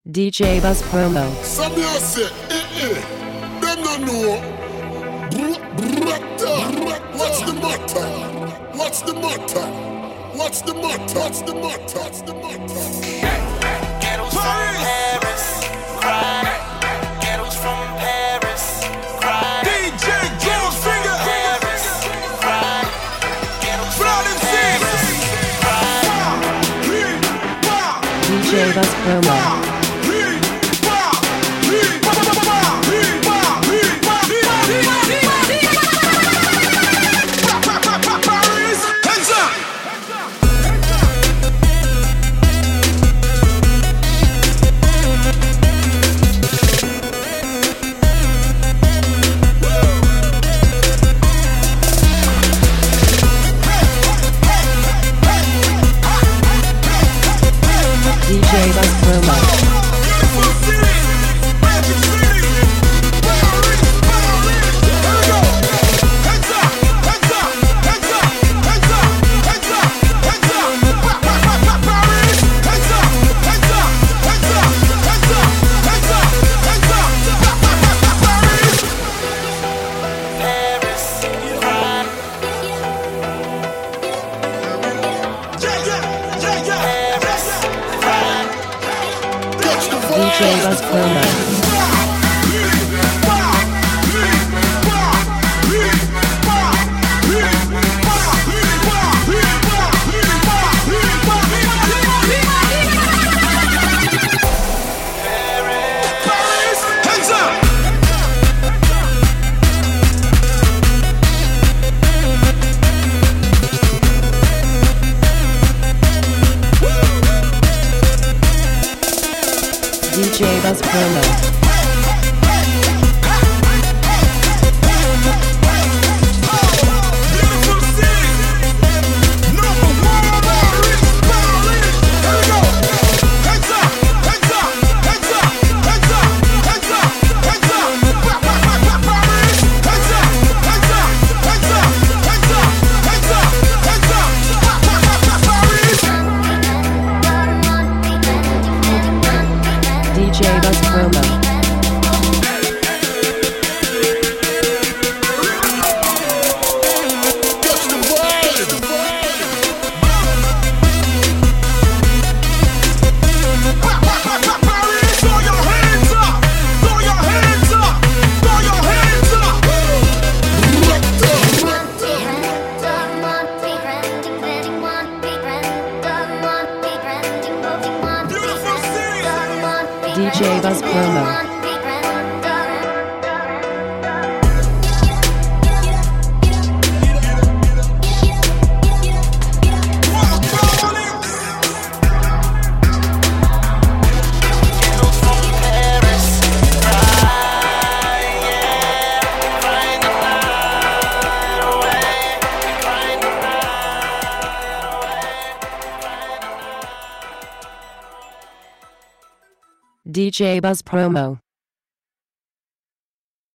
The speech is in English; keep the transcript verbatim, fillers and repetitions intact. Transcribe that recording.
D J Buzz Promo. Some you say, eh eh, them no know. Br- brata. What's the matter? What's the matter? What's the matter? What's the matter? What's the matter? Ghettos from Paris, cry. Ghettos from Paris, cry. D J Jones Finger, Paris, cry. Ghettos Blood from and Seas. D J Buzz Promo. D J Buzz Promo. D J Buzz Promo. D J Buzz Promo. D J Buzz Promo. Catch the vibe. D J Buzz Promo. Ghettos from Paris, cry. Yeah, crying the night away, crying the night away. D J Buzz Promo.